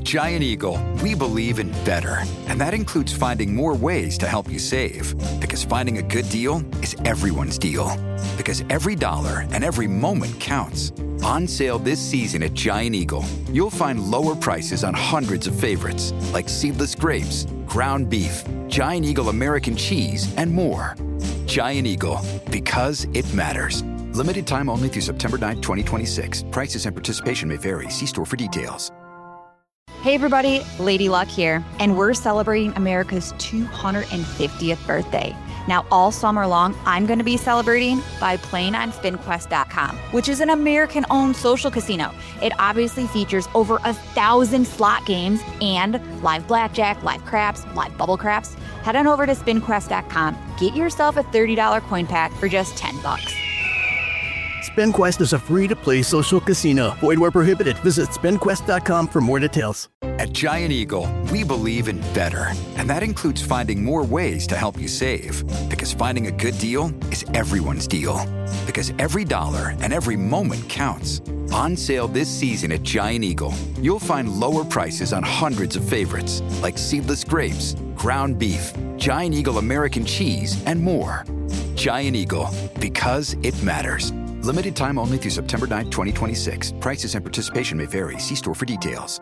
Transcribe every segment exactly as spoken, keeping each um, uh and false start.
Giant Eagle, we believe in better. And that includes finding more ways to help you save. Because finding a good deal is everyone's deal. Because every dollar and every moment counts. On sale this season at Giant Eagle, you'll find lower prices on hundreds of favorites, like seedless grapes, ground beef, Giant Eagle American cheese, and more. Giant Eagle, because it matters. Limited time only through September ninth, twenty twenty-six. Prices and participation may vary. See store for details. Hey everybody, Lady Luck here, and we're celebrating America's two hundred fiftieth birthday. Now, all summer long, I'm going to be celebrating by playing on Spin Quest dot com, which is an American-owned social casino. It obviously features over a thousand slot games and live blackjack, live craps, live bubble craps. Head on over to Spin Quest dot com. Get yourself a thirty dollars coin pack for just ten bucks. SpinQuest is a free-to-play social casino. Void where prohibited. Visit Spin Quest dot com for more details. At Giant Eagle, we believe in better. And that includes finding more ways to help you save. Because finding a good deal is everyone's deal. Because every dollar and every moment counts. On sale this season at Giant Eagle, you'll find lower prices on hundreds of favorites, like seedless grapes, ground beef, Giant Eagle American cheese, and more. Giant Eagle, because it matters. Limited time only through September ninth, twenty twenty-six. Prices and participation may vary. See store for details.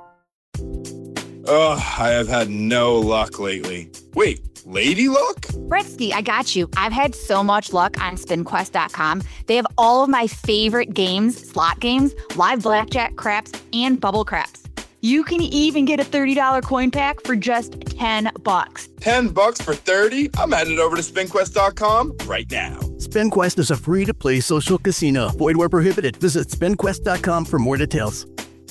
Oh, I have had no luck lately. Wait, Lady Luck? Bretsky, I got you. I've had so much luck on Spin Quest dot com. They have all of my favorite games, slot games, live blackjack, craps, and bubble craps. You can even get a thirty dollars coin pack for just ten bucks. ten bucks for thirty? I'm headed over to Spin Quest dot com right now. SpinQuest is a free-to-play social casino. Void where prohibited. Visit Spin Quest dot com for more details.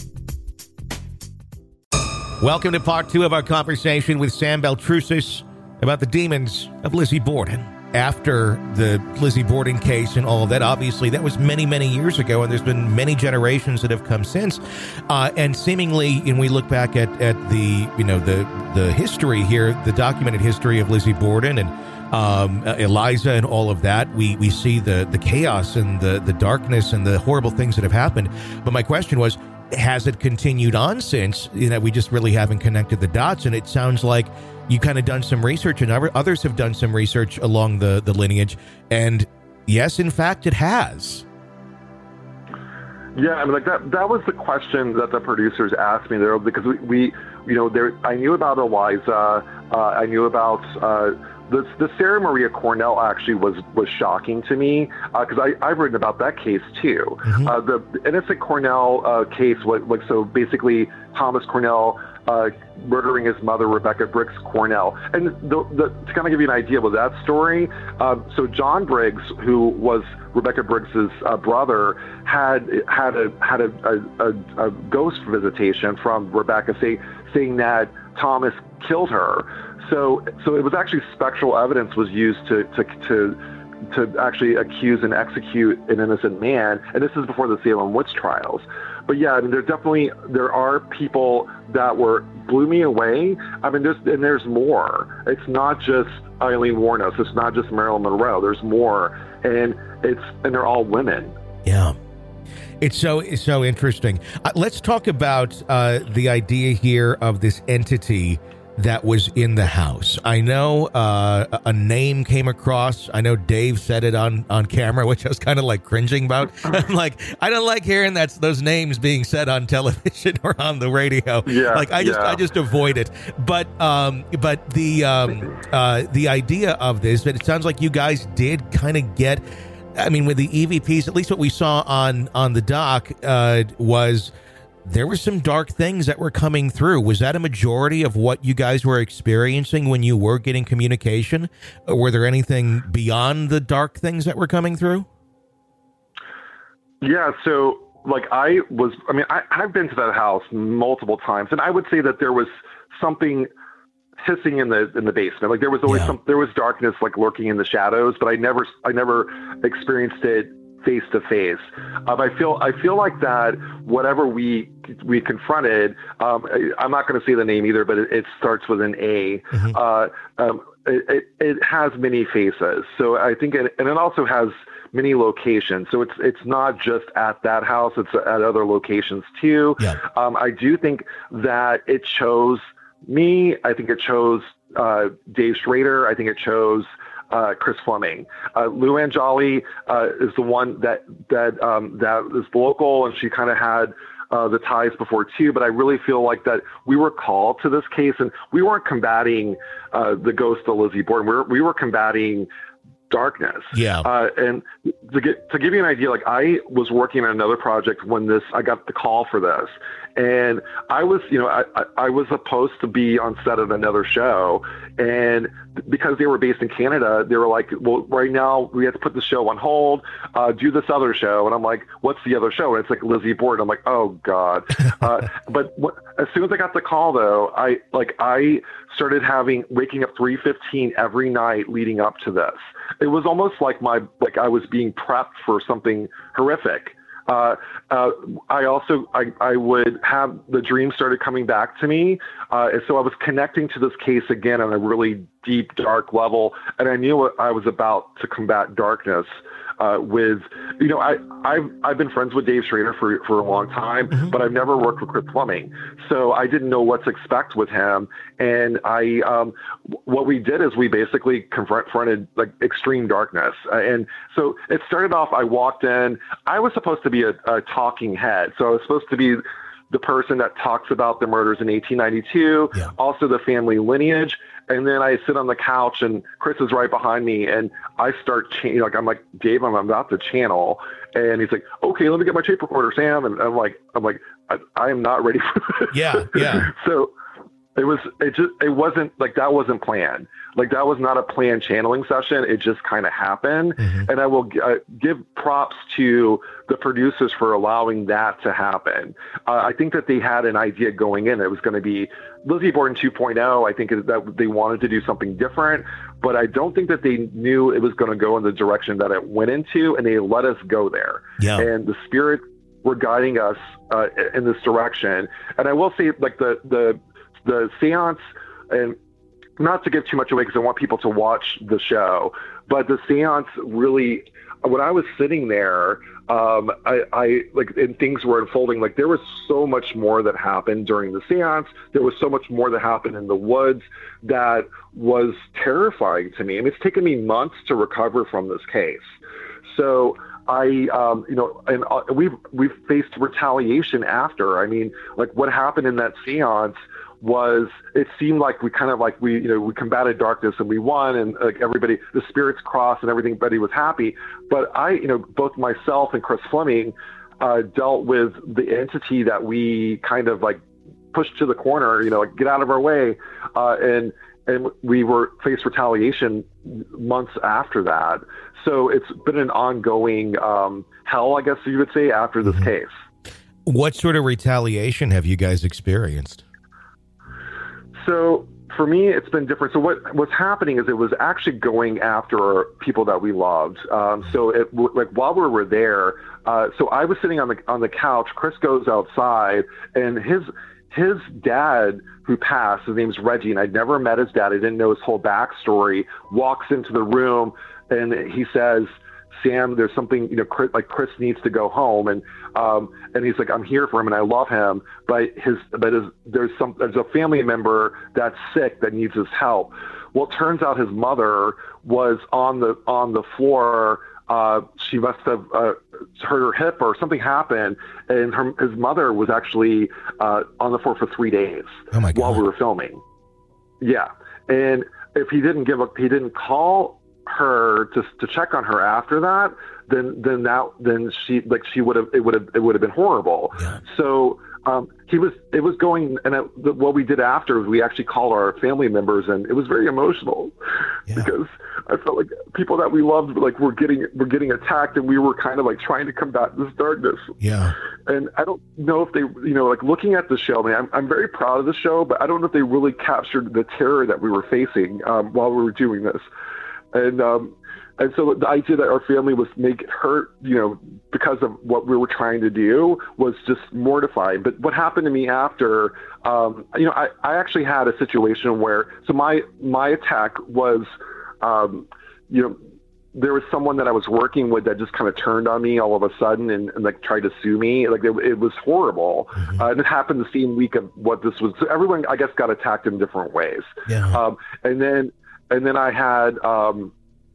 Welcome to part two of our conversation with Sam Baltrusis about the demons of Lizzie Borden. After the Lizzie Borden case and all of that, obviously that was many, many years ago, and there's been many generations that have come since. Uh, and seemingly, when we look back at, at the, you know, the the history here, the documented history of Lizzie Borden and um, uh, Eliza and all of that, we we see the the chaos and the the darkness and the horrible things that have happened. But my question was, has it continued on since? You know, we just really haven't connected the dots, and it sounds like you kind of done some research, and others have done some research along the, the lineage, and yes, in fact, it has. Yeah, I mean, like that. That was the question that the producers asked me there, because we, we you know, there. I knew about Eliza. Uh, I knew about. Uh, The, the Sarah Maria Cornell actually was, was shocking to me, because uh, I've written about that case too. Mm-hmm. Uh, the innocent Cornell uh, case, was, like, so basically Thomas Cornell uh, murdering his mother, Rebecca Briggs Cornell. And the, the, to kind of give you an idea of that story, uh, so John Briggs, who was Rebecca Briggs's uh, brother, had had a had a, a, a ghost visitation from Rebecca, say, saying that Thomas killed her. So, so it was actually spectral evidence was used to, to, to, to actually accuse and execute an innocent man. And this is before the Salem witch trials. But yeah, I mean, there definitely, there are people that were, blew me away. I mean, there's, and there's more. It's not just Eileen Wuornos. It's not just Marilyn Monroe. There's more. And it's, and they're all women. Yeah. It's so it's so interesting. Uh, let's talk about uh, the idea here of this entity that was in the house. I know uh, a name came across. I know Dave said it on, on camera, which I was kind of like cringing about. I'm like, I don't like hearing that those names being said on television or on the radio. Yeah, like I just yeah. I just avoid it. But um, but the um, uh, the idea of this, but it sounds like you guys did kind of get. I mean, with the E V Ps, at least what we saw on on the doc uh, was. There were some dark things that were coming through. Was that a majority of what you guys were experiencing when you were getting communication? Or were there anything beyond the dark things that were coming through? Yeah, so like I was, I mean, I, I've been to that house multiple times, and I would say that there was something hissing in the in the basement. Like there was always yeah. some, there was darkness like lurking in the shadows, but I never, I never experienced it face to face. Um, I feel I feel like that whatever we we confronted, um, I, I'm not going to say the name either, but it, it starts with an A. Mm-hmm. Uh, um, it, it, it has many faces. So I think, it, and it also has many locations. So it's it's not just at that house; it's at other locations too. Yeah. Um, I do think that it chose me. I think it chose uh, Dave Schrader. I think it chose uh, Chris Fleming. Uh, Luann Jolly uh, is the one that that um, that is local, and she kind of had uh, the ties before too. But I really feel like that we were called to this case, and we weren't combating uh, the ghost of Lizzie Borden. We were, we were combating darkness. Yeah. Uh, and to get to give you an idea, like I was working on another project when this I got the call for this, and I was, you know, I, I, I was supposed to be on set of another show, and because they were based in Canada, they were like, well, right now we have to put the show on hold, uh, do this other show, and I'm like, what's the other show? And it's like Lizzie Borden. I'm like, oh God. uh, but what, as soon as I got the call, though, I like I started having waking up three fifteen every night leading up to this. It was almost like my like I was being prepped for something horrific. Uh, uh, I also I, I would have the dreams started coming back to me, uh, and so I was connecting to this case again on a really deep, dark level, and I knew what I was about to combat darkness. Uh, with, you know, I, I've, I've been friends with Dave Schrader for, for a long time, mm-hmm. but I've never worked with Chris Fleming. So I didn't know what to expect with him. And I, um, what we did is we basically confronted like extreme darkness. Uh, and so it started off, I walked in, I was supposed to be a, a talking head. So I was supposed to be the person that talks about the murders in eighteen ninety-two, yeah. also the family lineage. And then I sit on the couch and Chris is right behind me and I start, cha- like, I'm like, Dave, I'm about to channel. And he's like, okay, let me get my tape recorder, Sam. And I'm like, I'm like, I, I am not ready for this. Yeah. Yeah. So it was, it just, it wasn't like, that wasn't planned. Like that was not a planned channeling session. It just kind of happened. Mm-hmm. And I will uh, give props to the producers for allowing that to happen. Uh, I think that they had an idea going in. It was going to be Lizzie Borden two point oh. I think that they wanted to do something different, but I don't think that they knew it was going to go in the direction that it went into, and they let us go there. Yeah. And the spirit were guiding us uh, in this direction. And I will say, like the, the, the seance, and not to give too much away because I want people to watch the show, but the seance really, when I was sitting there, um, I, I like, and things were unfolding, like there was so much more that happened during the seance. There was so much more that happened in the woods that was terrifying to me. I mean, it's taken me months to recover from this case. So I, um, you know, and uh, we've, we've faced retaliation after. I mean, like what happened in that seance was, it seemed like we kind of like we, you know, we combated darkness and we won, and like everybody, the spirits crossed and everything, everybody was happy. But I, you know, both myself and Chris Fleming uh, dealt with the entity that we kind of like pushed to the corner, you know, like get out of our way. Uh, and, and we were faced retaliation months after that. So it's been an ongoing um, hell, I guess you would say, after this mm-hmm. case. What sort of retaliation have you guys experienced? So for me, it's been different. So what what's happening is it was actually going after people that we loved. Um, so it like while we were there, uh, so I was sitting on the on the couch. Chris goes outside, and his his dad, who passed, his name's Reggie, and I'd never met his dad. I didn't know his whole backstory. Walks into the room, and he says, Sam, there's something, you know, Chris, like Chris needs to go home. And, um, and he's like, I'm here for him and I love him, but his, but his, there's some, there's a family member that's sick that needs his help. Well, it turns out his mother was on the, on the floor. Uh, she must have, uh, hurt her hip or something happened. And her, his mother was actually, uh, on the floor for three days oh my God. while we were filming. Yeah. And if he didn't give up, he didn't call her to to check on her after that, then then that then she like she would have it would have it would have been horrible. Yeah. So um, he was it was going, and it, the, what we did after was we actually called our family members, and it was very emotional yeah. because I felt like people that we loved like were getting were getting attacked, and we were kind of like trying to combat this darkness. Yeah. And I don't know if they, you know, like looking at the show, I mean, I'm I'm very proud of the show, but I don't know if they really captured the terror that we were facing um, while we were doing this. And um, and so the idea that our family was make it hurt, you know, because of what we were trying to do was just mortifying. But what happened to me after, um, you know, I, I actually had a situation where, so my my attack was, um, you know, there was someone that I was working with that just kind of turned on me all of a sudden and, and like tried to sue me. Like it, it was horrible. Mm-hmm. Uh, and it happened the same week of what this was. So everyone, I guess, got attacked in different ways. Yeah. Um, and then, and then I had um,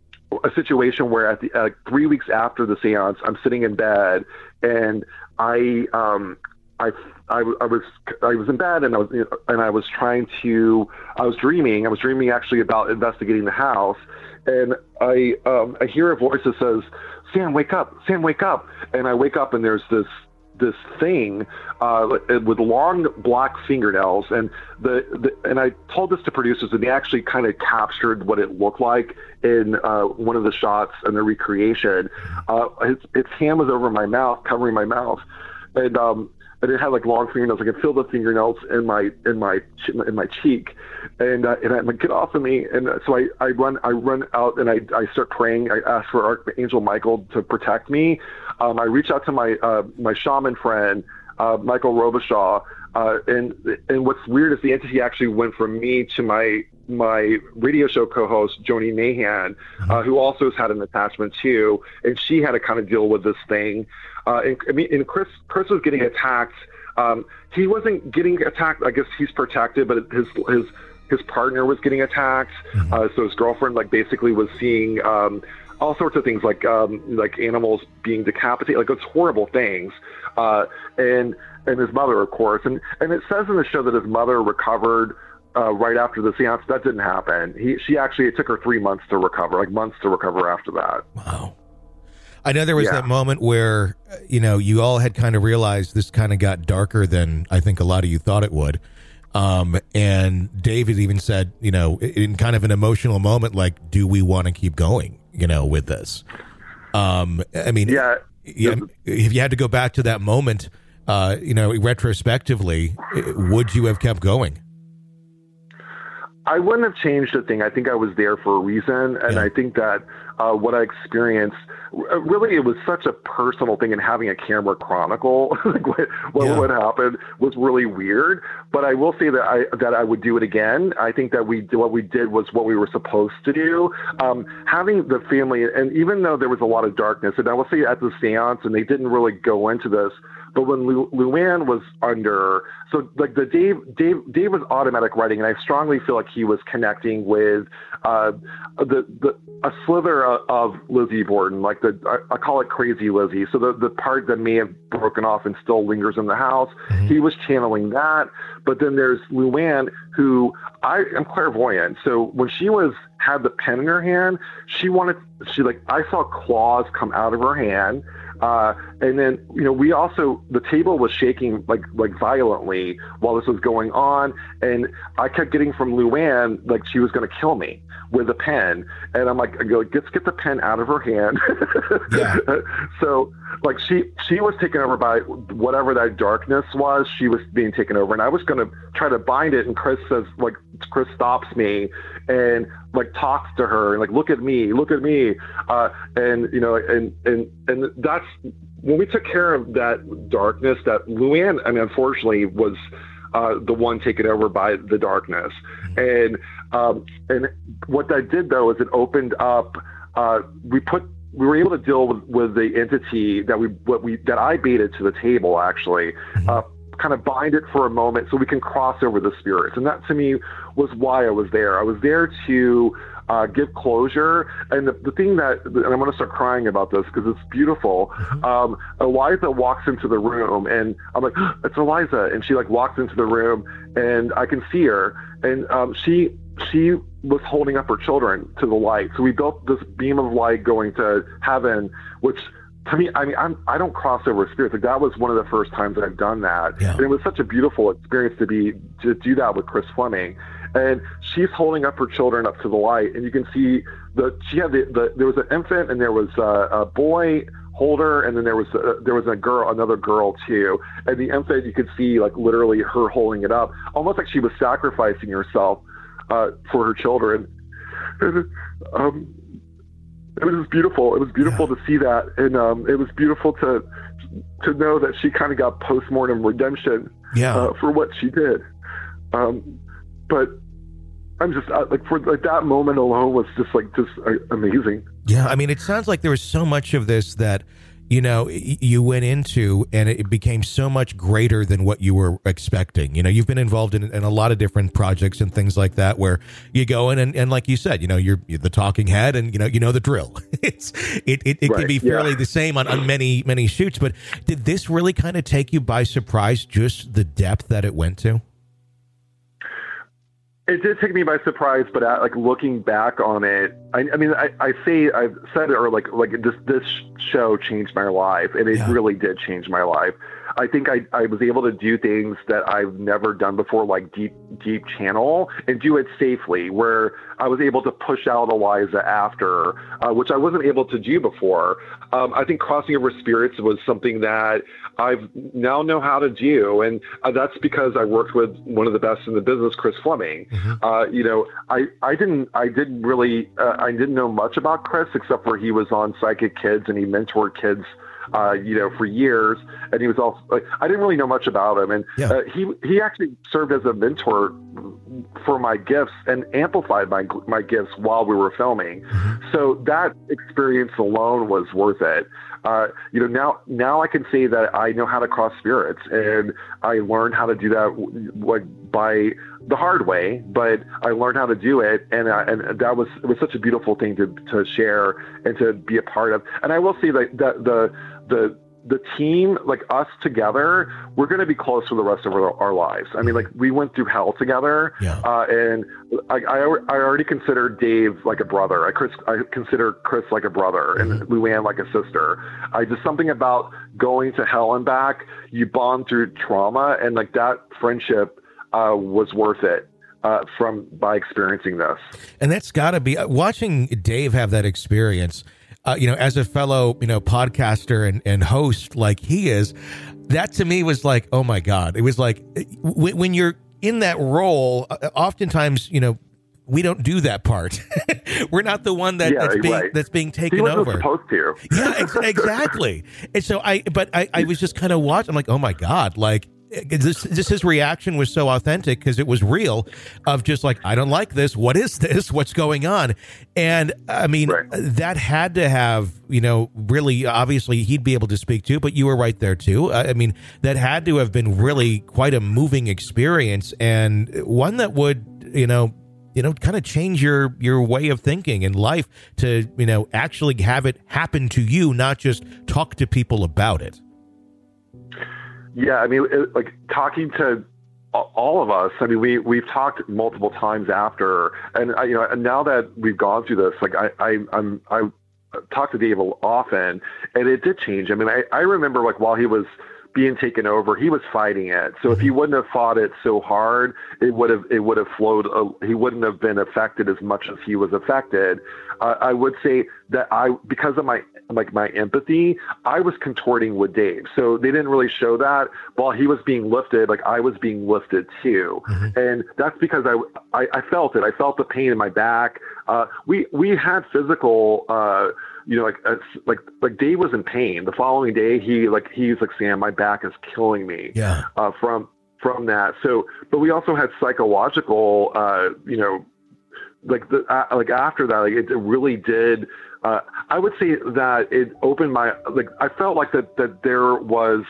a situation where at the uh, three weeks after the seance, I'm sitting in bed and I, um, I, I, I was I was in bed and I was and I was trying to I was dreaming I was dreaming actually about investigating the house, and I um, I hear a voice that says, "Sam, wake up! Sam, wake up!" And I wake up and there's this this thing uh, with long black fingernails, and the, the and I told this to producers and they actually kind of captured what it looked like in uh, one of the shots and the recreation. Uh, its, its hand was over my mouth, covering my mouth, and um, and it had like long fingernails. I could feel the fingernails in my in my in my cheek, and uh, and I'm like, get off of me! And so I, I run I run out and I, I start praying. I ask for Archangel Michael to protect me. Um, I reach out to my uh, my shaman friend uh, Michael Robichaud, uh, and and what's weird is the entity actually went from me to my my radio show co-host Joni Mahan, uh, who also has had an attachment too, and she had to kind of deal with this thing. Uh, and I mean, and Chris, Chris was getting attacked. Um, he wasn't getting attacked. I guess he's protected, but his his his partner was getting attacked. Mm-hmm. Uh, so his girlfriend, like, basically was seeing um, all sorts of things, like um, like animals being decapitated, like it's horrible things. Uh, and and his mother, of course, and and it says in the show that his mother recovered uh, right after the seance. That didn't happen. He she actually it took her three months to recover, like months to recover after that. Wow. I know there was yeah. that moment where, you know, you all had kind of realized this kind of got darker than I think a lot of you thought it would. Um, and David even said, you know, in kind of an emotional moment, like, do we want to keep going, you know, with this? Um, I mean, yeah. yeah, if you had to go back to that moment, uh, you know, retrospectively, would you have kept going? I wouldn't have changed a thing. I think I was there for a reason. And yeah. I think that uh, what I experienced, really, it was such a personal thing, and having a camera chronicle like what, what yeah. would happen was really weird. But I will say that I that I would do it again. I think that we what we did was what we were supposed to do. Um, having the family, and even though there was a lot of darkness, and I will say at the seance, and they didn't really go into this, but when Lu- Luann was under, so like the Dave, Dave, Dave was automatic writing, and I strongly feel like he was connecting with uh, the the a slither of, of Lizzie Borden, like the I, I call it Crazy Lizzie. So the the part that may have broken off and still lingers in the house, mm-hmm. he was channeling that. But then there's Luann, who I am clairvoyant. So when she was had the pen in her hand, she wanted she like I saw claws come out of her hand. Uh, and then, you know, we also, the table was shaking like, like violently while this was going on. And I kept getting from Luann, like she was going to kill me with a pen. And I'm like, I go, let's get the pen out of her hand. Yeah. So like she, she was taken over by whatever that darkness was. She was being taken over, and I was going to try to bind it. And Chris says, like, Chris stops me and like talks to her and like, look at me, look at me. Uh, and, you know, and, and, and that's when we took care of that darkness, that Luann, I mean, unfortunately was, uh, the one taken over by the darkness. And, um, and what that did though, is it opened up, uh, we put, we were able to deal with, with the entity that we, what we, that I baited to the table actually, uh, kind of bind it for a moment so we can cross over the spirits. And that to me was why I was there. I was there to uh, give closure. And the, the thing that, and I'm going to start crying about this because it's beautiful. Mm-hmm. Um, Eliza walks into the room and I'm like, oh, it's Eliza. And she like walks into the room and I can see her. And um, she, she was holding up her children to the light. So we built this beam of light going to heaven, which to me, I mean, I'm, I don't cross over spirits. Like that was one of the first times I've done that. Yeah. And it was such a beautiful experience to be, to do that with Chris Fleming. And she's holding up her children up to the light. And you can see the, she had the, the there was an infant and there was a, a boy holder. And then there was, a, there was a girl, another girl too. And the infant, you could see like literally her holding it up, almost like she was sacrificing herself uh, for her children. And, um, it was beautiful. It was beautiful yeah. to see that. And um, it was beautiful to to know that she kind of got postmortem redemption yeah. uh, for what she did. Um, but I'm just uh, like, for like that moment alone was just like, just uh, amazing. Yeah, I mean, it sounds like there was so much of this that, you know, you went into and it became so much greater than what you were expecting. You know, you've been involved in, in a lot of different projects and things like that where you go in and, and like you said, you know, you're, you're the talking head and, you know, you know the drill. It's it it, it right, can be fairly yeah. the same on, on many, many shoots. But did this really kind of take you by surprise, just the depth that it went to? It did take me by surprise, but uh, like looking back on it, I, I mean, I, I say I've said it, or like like this this show changed my life, and it yeah. really did change my life. I think I, I was able to do things that I've never done before, like deep deep channel, and do it safely. Where I was able to push out Eliza after, uh, which I wasn't able to do before. Um, I think Crossing Over Spirits was something that I've now know how to do, and uh, that's because I worked with one of the best in the business, Chris Fleming. Mm-hmm. Uh, you know, I, I didn't I didn't really uh, I didn't know much about Chris except for he was on Psychic Kids and he mentored kids, uh, you know, for years, and he was also like, I didn't really know much about him, and yeah. uh, he he actually served as a mentor for my gifts and amplified my my gifts while we were filming. Mm-hmm. So that experience alone was worth it. Uh, you know, now now I can say that I know how to cross spirits, and I learned how to do that like by the hard way, but I learned how to do it, and uh, and that was it was such a beautiful thing to to share and to be a part of. And I will say that the the the the team, like us together, we're going to be close for the rest of our, our lives. I mean, like we went through hell together, yeah. uh, and I, I, I already consider Dave like a brother. I, Chris, I consider Chris like a brother, and mm-hmm. Luann like a sister. I just something about going to hell and back. You bond through trauma, and like that friendship uh, was worth it. Uh, from by experiencing this. And that's got to be uh, watching Dave have that experience. Uh, you know, as a fellow, you know, podcaster and, and host like he is, that to me was like, oh my God. It was like w- when you're in that role, uh, oftentimes, you know, we don't do that part. We're not the one that, yeah, that's being right. that's being taken he wasn't over. Supposed to. Yeah, ex- exactly. And so I, but I, I was just kind of watching. I'm like, oh my God, like. This, this his reaction was so authentic because it was real of just like, I don't like this. What is this? What's going on? And I mean, right. that had to have, you know, really, obviously he'd be able to speak to, but you were right there too. I mean, that had to have been really quite a moving experience and one that would, you know, you know, kind of change your, your way of thinking in life to, you know, actually have it happen to you, not just talk to people about it. Yeah, I mean, it, like talking to all of us. I mean, we we've talked multiple times after, and I, you know, and now that we've gone through this, like I I I'm I talk to Dave often, and it did change. I mean, I I remember like while he was being taken over, he was fighting it. So if he wouldn't have fought it so hard, it would have it would have flowed. Uh, he wouldn't have been affected as much as he was affected. Uh, I would say that I, because of my like my empathy, I was contorting with Dave. So they didn't really show that while he was being lifted, like I was being lifted too. Mm-hmm. And that's because I, I I felt it. I felt the pain in my back. Uh, we we had physical. Uh, You know, like uh, like like Dave was in pain. The following day, he like he's like, Sam, my back is killing me. Yeah. Uh, from from that. So, but we also had psychological. Uh, you know, like the uh, like after that, like it, it really did. Uh, I would say that it opened my like. I felt like that that there was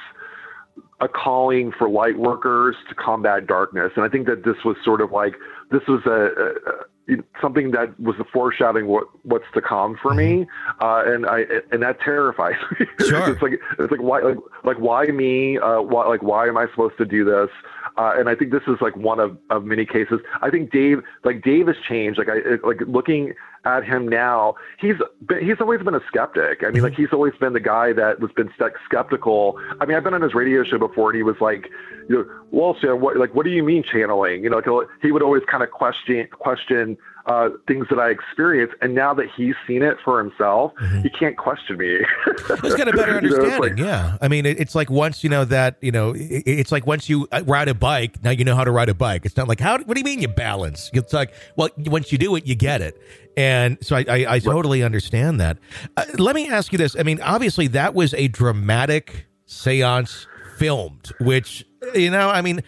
a calling for light workers to combat darkness, and I think that this was sort of like this was a. a, a something that was the foreshadowing what what's to come for me, uh, and I and that terrifies me. Sure. it's like it's like why like like why me? Uh, why like why am I supposed to do this? Uh, and I think this is like one of, of many cases. I think Dave like Dave has changed. Like I like looking at him now, he's been, he's always been a skeptic. I mean, like he's always been the guy that was been skeptical. I mean, I've been on his radio show before, and he was like, you know, well, Sam, what like what do you mean channeling? You know, like, he would always kind of question question. Uh, things that I experienced, and now that he's seen it for himself, mm-hmm. he can't question me. He's got a better understanding. You know, like, yeah, I mean, it, it's like once you know that, you know, it, it's like once you ride a bike, now you know how to ride a bike. It's not like how. What do you mean you balance? It's like, well, once you do it, you get it. And so I, I, I totally understand that. Uh, let me ask you this. I mean, obviously that was a dramatic seance filmed, which, you know, I mean.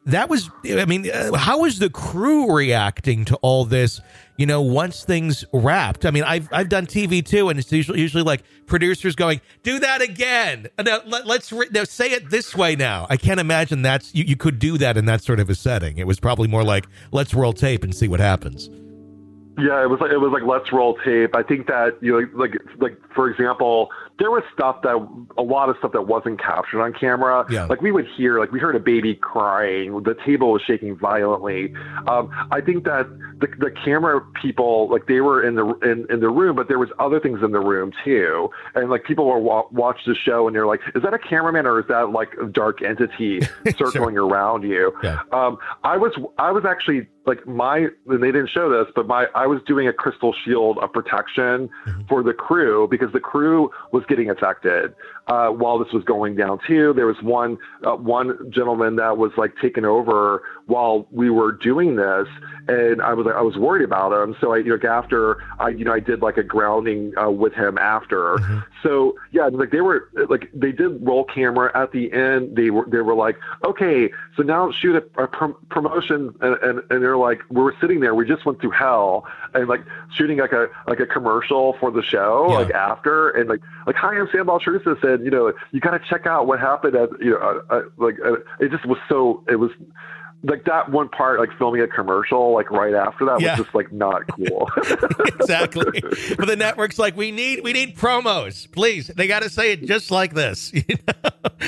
that was, I mean, uh, how was the crew reacting to all this, you know, once things wrapped? I mean, I've I've done T V too, and it's usually, usually like producers going, do that again. No, let, let's re- no, say it this way now. I can't imagine that's, you, you could do that in that sort of a setting. It was probably more like, let's roll tape and see what happens. Yeah, it was like it was like let's roll tape. I think that you know, like like for example, there was stuff that a lot of stuff that wasn't captured on camera. Yeah. Like we would hear, like we heard a baby crying, the table was shaking violently. Um, I think that the the camera people, like they were in the in, in the room, but there was other things in the room too. And like people were wa- watch the show and they're like, is that a cameraman or is that like a dark entity circling sure. around you? Yeah. Um, I was I was actually. Like my, and they didn't show this, but my, I was doing a crystal shield of protection mm-hmm. for the crew because the crew was getting affected uh, while this was going down too. There was one, uh, one gentleman that was like taken over while we were doing this. And I was like, I was worried about him. So I, you know, after I, you know, I did like a grounding uh, with him after. Mm-hmm. So yeah, like they were like, they did roll camera at the end. They were, they were like, okay, so now shoot a, a prom- promotion and, and, and they're like, we were sitting there, we just went through hell and like shooting like a, like a commercial for the show, yeah. like after, and like, like, hi, I'm Sam Baltrusis, and you know, you got to check out what happened at, you know, uh, uh, like, uh, it just was so, it was, like that one part, like filming a commercial, like right after that yeah. was just like not cool. Exactly. But the network's like, we need, we need promos, please. They got to say it just like this. You know?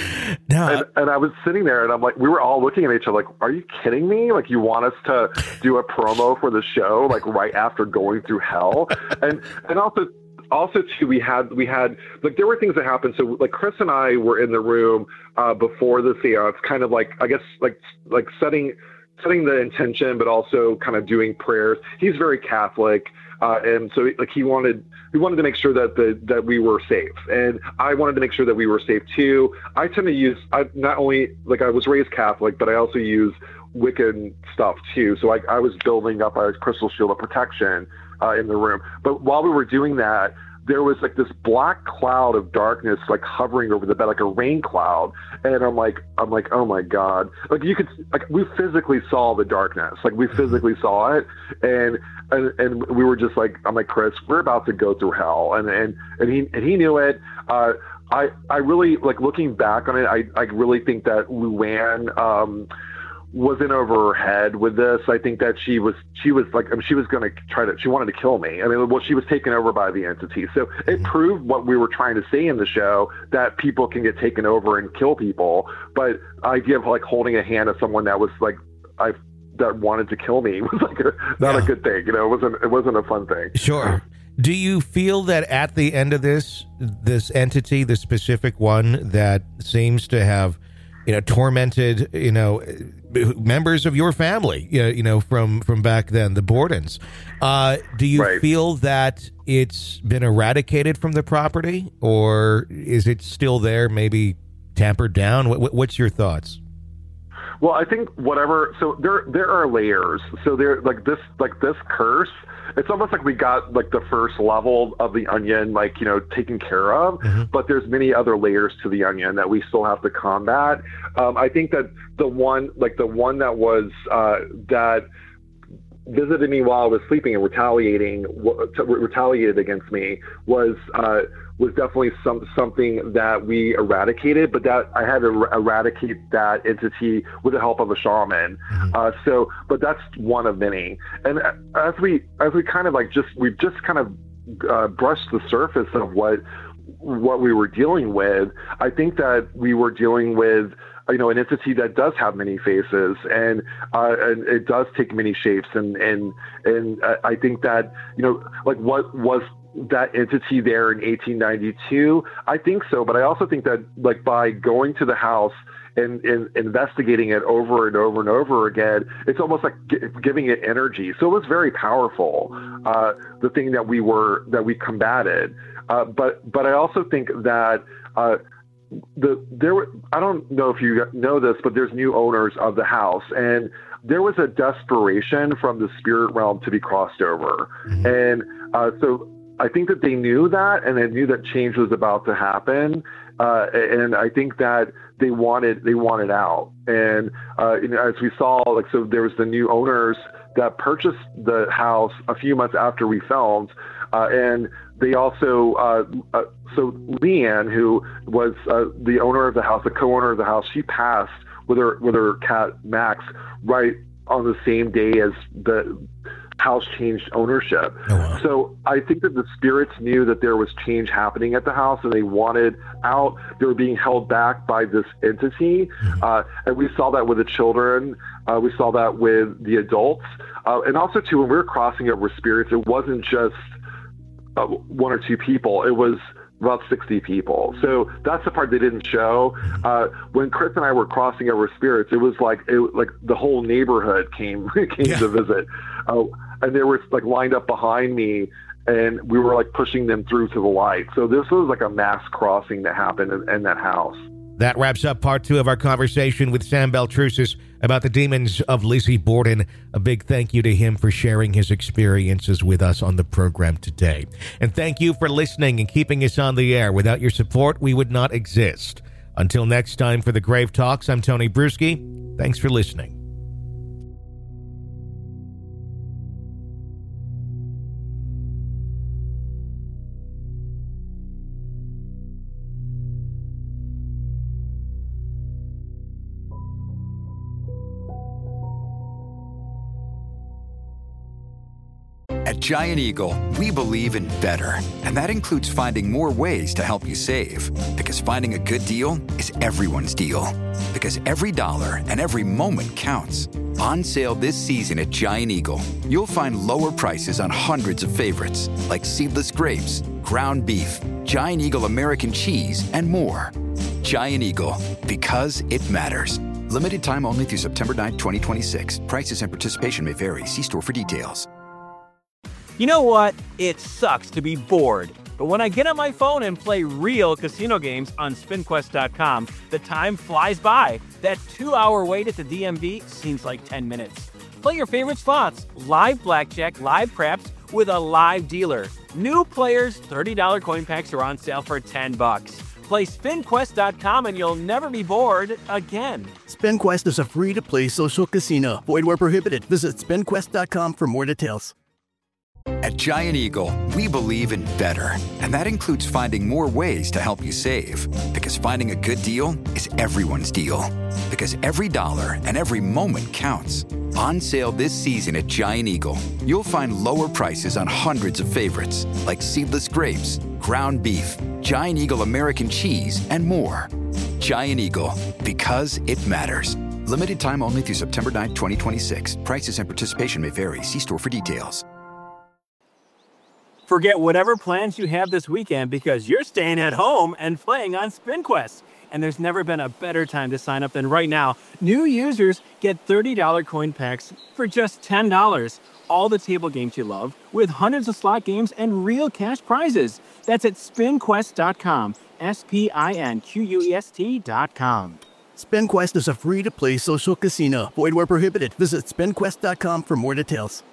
No. And, and I was sitting there and I'm like, we were all looking at each other like, are you kidding me? Like you want us to do a promo for the show, like right after going through hell. and, and also, Also, too, we had we had like there were things that happened. So, like Chris and I were in the room uh, before the seance, kind of like I guess like like setting setting the intention, but also kind of doing prayers. He's very Catholic, uh, and so like he wanted we wanted to make sure that the that we were safe, and I wanted to make sure that we were safe too. I tend to use I not only like I was raised Catholic, but I also use Wiccan stuff too. So I, I was building up a crystal shield of protection uh, in the room. But while we were doing that, there was like this black cloud of darkness, like hovering over the bed, like a rain cloud. And I'm like, I'm like, oh my God. Like you could, like we physically saw the darkness, like we physically saw it. And, and, and we were just like, I'm like, Chris, we're about to go through hell. And, and, and he, and he knew it. Uh, I, I really like looking back on it. I, I really think that Luann, um, was in over her head with this. I think that she was, she was like, I mean, she was going to try to, she wanted to kill me. I mean, well, she was taken over by the entity. So it proved what we were trying to say in the show, that people can get taken over and kill people. But the idea of like holding a hand of someone that was like, I, that wanted to kill me was like a, not yeah. a good thing. You know, it wasn't, it wasn't a fun thing. Sure. Do you feel that at the end of this, this entity, the specific one that seems to have, you know, tormented, you know, members of your family, you know, you know from, from back then, the Bordens, uh, do you right. feel that it's been eradicated from the property, or is it still there, maybe tampered down? What, what's your thoughts? Well, I think whatever. So there, there are layers. So there, like this, like this curse. It's almost like we got like the first level of the onion, like, you know, taken care of, mm-hmm. but there's many other layers to the onion that we still have to combat. Um, I think that the one, like the one that was, uh, that visited me while I was sleeping and retaliating, retaliated against me was, uh, was definitely some something that we eradicated, but that I had to er- eradicate that entity with the help of a shaman. Mm-hmm. Uh, so, but that's one of many. And as we as we kind of like just we've just kind of uh, brushed the surface of what what we were dealing with. I think that we were dealing with, you know, an entity that does have many faces, and uh, and it does take many shapes, and and and I think that, you know, like what was that entity there in eighteen ninety-two? I think so, but I also think that like by going to the house and, and investigating it over and over and over again, it's almost like g- giving it energy. So it was very powerful, uh, the thing that we were, that we combated. Uh, but, but I also think that, uh, the, there were, I don't know if you know this, but there's new owners of the house, and there was a desperation from the spirit realm to be crossed over. Mm-hmm. And, uh, so I think that they knew that, and they knew that change was about to happen. Uh, and I think that they wanted they wanted out. And uh, you know, as we saw, like so, there was the new owners that purchased the house a few months after we filmed, uh, and they also uh, uh, so Leanne, who was uh, the owner of the house, the co-owner of the house, she passed with her with her cat Max right on the same day as the house changed ownership. Oh, wow. So I think that the spirits knew that there was change happening at the house and they wanted out. They were being held back by this entity. Mm-hmm. Uh, and we saw that with the children. Uh, we saw that with the adults. Uh, and also, too, when we were crossing over spirits, it wasn't just uh, one or two people. It was about sixty people. So that's the part they didn't show. Uh, when Chris and I were crossing over spirits, it was like it, like the whole neighborhood came came yeah. to visit. Uh, and they were like lined up behind me, and we were like pushing them through to the light. So this was like a mass crossing that happened in, in that house. That wraps up part two of our conversation with Sam Baltrusis about the demons of Lizzie Borden. A big thank you to him for sharing his experiences with us on the program today. And thank you for listening and keeping us on the air. Without your support, we would not exist. Until next time for the Grave Talks, I'm Tony Bruschi. Thanks for listening. At Giant Eagle, we believe in better, and that includes finding more ways to help you save. Because finding a good deal is everyone's deal. Because every dollar and every moment counts. On sale this season at Giant Eagle, you'll find lower prices on hundreds of favorites, like seedless grapes, ground beef, Giant Eagle American cheese, and more. Giant Eagle, because it matters. Limited time only through September ninth, twenty twenty-six. Prices and participation may vary. See store for details. You know what? It sucks to be bored. But when I get on my phone and play real casino games on spin quest dot com, the time flies by. That two-hour wait at the D M V seems like ten minutes. Play your favorite slots, live blackjack, live craps, with a live dealer. New players, thirty dollars coin packs are on sale for ten bucks. Play spin quest dot com and you'll never be bored again. SpinQuest is a free-to-play social casino. Void where prohibited. Visit spin quest dot com for more details. At Giant Eagle, we believe in better, and that includes finding more ways to help you save. Because finding a good deal is everyone's deal. Because every dollar and every moment counts. On sale this season at Giant Eagle, you'll find lower prices on hundreds of favorites, like seedless grapes, ground beef, Giant Eagle American cheese, and more. Giant Eagle, because it matters. Limited time only through September ninth, twenty twenty-six. Prices and participation may vary. See store for details. Forget whatever plans you have this weekend because you're staying at home and playing on SpinQuest. And there's never been a better time to sign up than right now. New users get thirty dollars coin packs for just ten dollars. All the table games you love with hundreds of slot games and real cash prizes. That's at spin quest dot com. S P I N Q U E S T dot com. SpinQuest is a free-to-play social casino. Void where prohibited. Visit spin quest dot com for more details.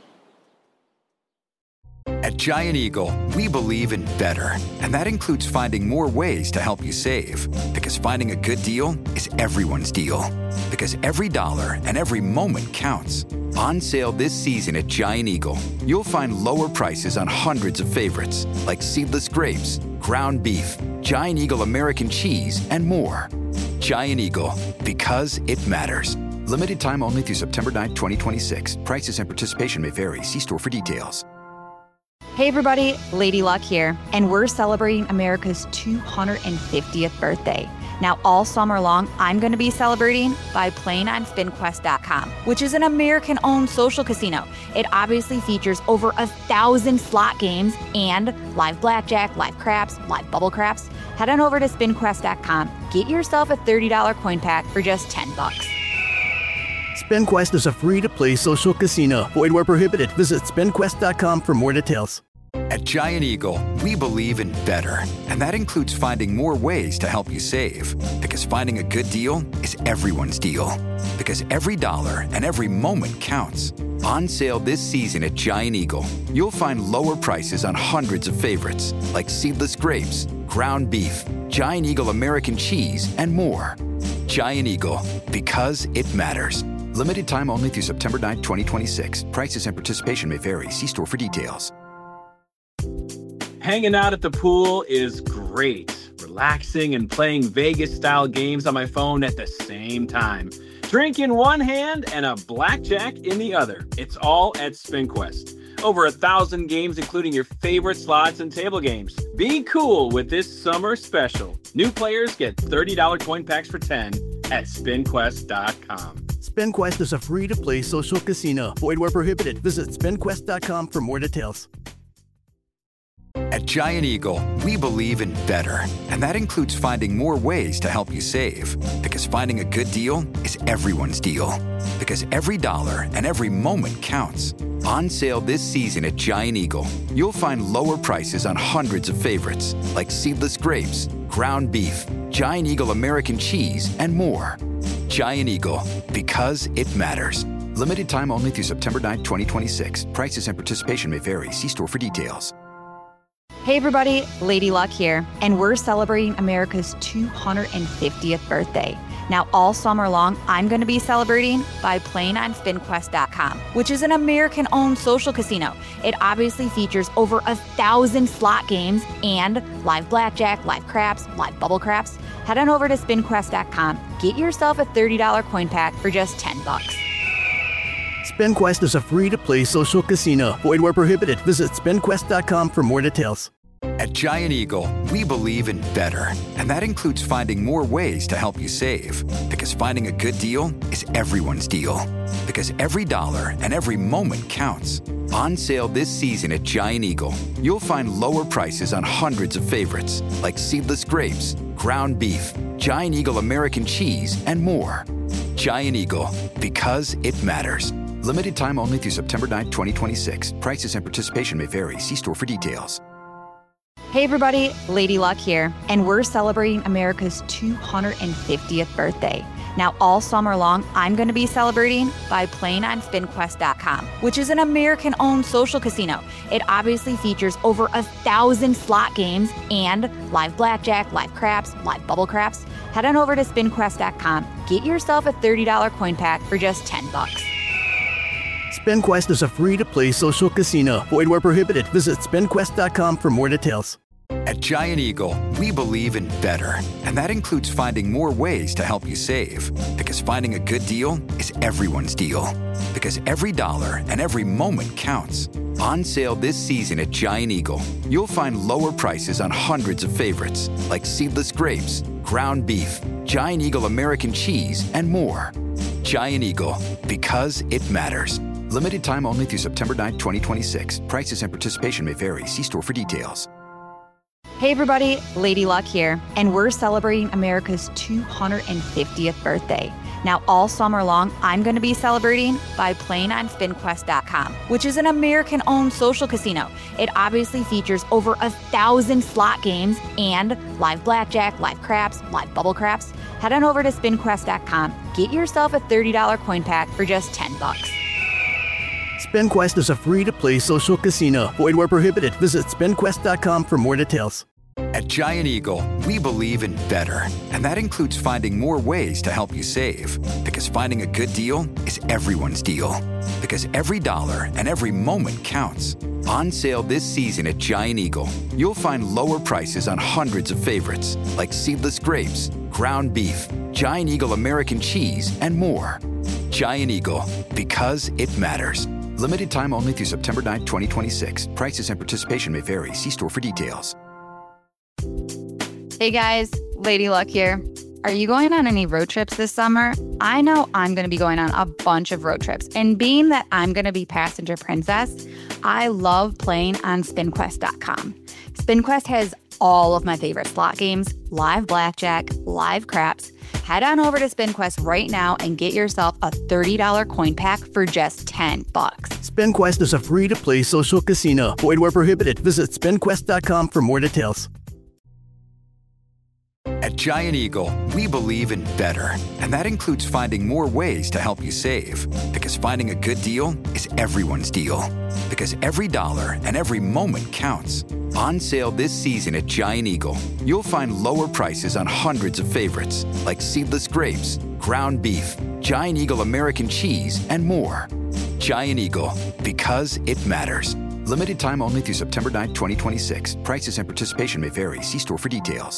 At Giant Eagle, we believe in better, and that includes finding more ways to help you save. Because finding a good deal is everyone's deal. Because every dollar and every moment counts. On sale this season at Giant Eagle, you'll find lower prices on hundreds of favorites, like seedless grapes, ground beef, Giant Eagle American cheese, and more. Giant Eagle, because it matters. Limited time only through September ninth, twenty twenty-six. Prices and participation may vary. See store for details. Hey everybody, Lady Luck here, and we're celebrating America's two hundred fiftieth birthday. Now all summer long, I'm going to be celebrating by playing on spin quest dot com, which is an American-owned social casino. It obviously features over a thousand slot games and live blackjack, live craps, live bubble craps. Head on over to spin quest dot com, get yourself a thirty dollars coin pack for just ten bucks. SpinQuest is a free-to-play social casino. Void where prohibited. Visit spin quest dot com for more details. At Giant Eagle, we believe in better, and that includes finding more ways to help you save. Because finding a good deal is everyone's deal. Because every dollar and every moment counts. On sale this season at Giant Eagle, you'll find lower prices on hundreds of favorites, like seedless grapes, ground beef, Giant Eagle American cheese, and more. Giant Eagle, because it matters. Limited time only through September ninth, twenty twenty-six. Prices and participation may vary. See store for details. Hanging out at the pool is great. Relaxing and playing Vegas-style games on my phone at the same time. Drink in one hand and a blackjack in the other. It's all at SpinQuest. Over a thousand games, including your favorite slots and table games. Be cool with this summer special. New players get thirty dollars coin packs for ten at spin quest dot com. SpinQuest is a free-to-play social casino. Void where prohibited. Visit spin quest dot com for more details. At Giant Eagle, we believe in better, and that includes finding more ways to help you save. Because finding a good deal is everyone's deal. Because every dollar and every moment counts. On sale this season at Giant Eagle, you'll find lower prices on hundreds of favorites, like seedless grapes, ground beef, Giant Eagle American cheese, and more. Giant Eagle, because it matters. Limited time only through September ninth, twenty twenty-six. Prices and participation may vary. See store for details. Hey everybody, Lady Luck here, and we're celebrating America's two hundred fiftieth birthday. Now all summer long, I'm going to be celebrating by playing on spin quest dot com, which is an American-owned social casino. It obviously features over a thousand slot games and live blackjack, live craps, live bubble craps. Head on over to spin quest dot com, get yourself a thirty dollars coin pack for just ten bucks. SpinQuest is a free-to-play social casino. Void where prohibited. Visit spin quest dot com for more details. At Giant Eagle, we believe in better, and that includes finding more ways to help you save. Because finding a good deal is everyone's deal. Because every dollar and every moment counts. On sale this season at Giant Eagle, you'll find lower prices on hundreds of favorites, like seedless grapes, ground beef, Giant Eagle American cheese, and more. Giant Eagle, because it matters. Limited time only through September ninth, twenty twenty-six. Prices and participation may vary. See store for details. Hey everybody, Lady Luck here, and we're celebrating America's two hundred fiftieth birthday. Now all summer long, I'm going to be celebrating by playing on spin quest dot com, which is an American-owned social casino. It obviously features over a thousand slot games and live blackjack, live craps, live bubble craps. Head on over to spin quest dot com, get yourself a thirty dollars coin pack for just ten bucks. SpinQuest is a free-to-play social casino. Void where prohibited. Visit spin quest dot com for more details. At Giant Eagle, we believe in better, and that includes finding more ways to help you save. Because finding a good deal is everyone's deal. Because every dollar and every moment counts. On sale this season at Giant Eagle, you'll find lower prices on hundreds of favorites, like seedless grapes, ground beef, Giant Eagle American cheese, and more. Giant Eagle, because it matters. Limited time only through September ninth, twenty twenty-six. Prices and participation may vary. See store for details. Hey everybody, Lady Luck here, and we're celebrating America's two hundred fiftieth birthday. Now all summer long, I'm going to be celebrating by playing on spin quest dot com, which is an American-owned social casino. It obviously features over a thousand slot games and live blackjack, live craps, live bubble craps. Head on over to spin quest dot com, get yourself a thirty dollars coin pack for just ten bucks. SpinQuest is a free-to-play social casino. Void where prohibited. Visit spin quest dot com for more details. At Giant Eagle, we believe in better, and that includes finding more ways to help you save. Because finding a good deal is everyone's deal. Because every dollar and every moment counts. On sale this season at Giant Eagle, you'll find lower prices on hundreds of favorites, like seedless grapes, ground beef, Giant Eagle American cheese, and more. Giant Eagle, because it matters. Limited time only through September ninth, twenty twenty-six. Prices and participation may vary. See store for details. Hey guys, Lady Luck here. Are you going on any road trips this summer? I know I'm going to be going on a bunch of road trips, and being that I'm going to be passenger princess, I love playing on spin quest dot com. SpinQuest has all of my favorite slot games, live blackjack, live craps. Head on over to SpinQuest right now and get yourself a thirty dollars coin pack for just ten bucks. SpinQuest is a free-to-play social casino. Void where prohibited. Visit spin quest dot com for more details. At Giant Eagle, we believe in better, and that includes finding more ways to help you save. Because finding a good deal is everyone's deal. Because every dollar and every moment counts. On sale this season at Giant Eagle, you'll find lower prices on hundreds of favorites like seedless grapes, ground beef, Giant Eagle American cheese, and more. Giant Eagle, because it matters. Limited time only through September ninth, twenty twenty-six. Prices and participation may vary. See store for details.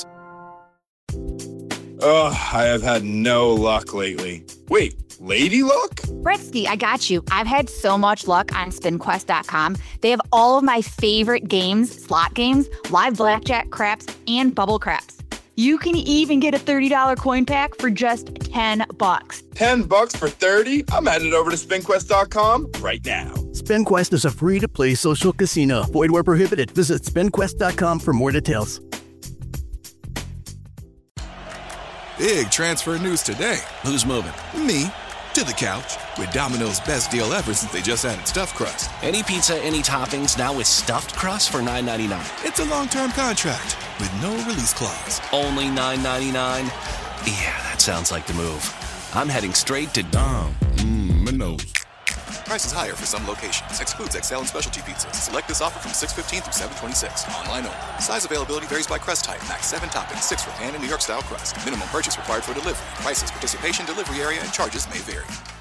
Ugh, I have had no luck lately. Wait, lady luck? Bretsky, I got you. I've had so much luck on spin quest dot com. They have all of my favorite games, slot games, live blackjack, craps, and bubble craps. You can even get a thirty dollars coin pack for just ten bucks. ten bucks for thirty? I'm headed over to spin quest dot com right now. SpinQuest is a free-to-play social casino. Void where prohibited. Visit spin quest dot com for more details. Big transfer news today. Who's moving? Me. To the couch. With Domino's best deal ever since they just added stuffed crust. Any pizza, any toppings, now with stuffed crust for nine ninety-nine. It's a long-term contract with no release clause. Only nine ninety-nine? Yeah, that sounds like the move. I'm heading straight to Dom. Mmm, Prices higher for some locations. Excludes X L and specialty pizzas. Select this offer from six fifteen through seven twenty-six. Online only. Size availability varies by crust type. Max seven toppings, six for pan and New York style crust. Minimum purchase required for delivery. Prices, participation, delivery area, and charges may vary.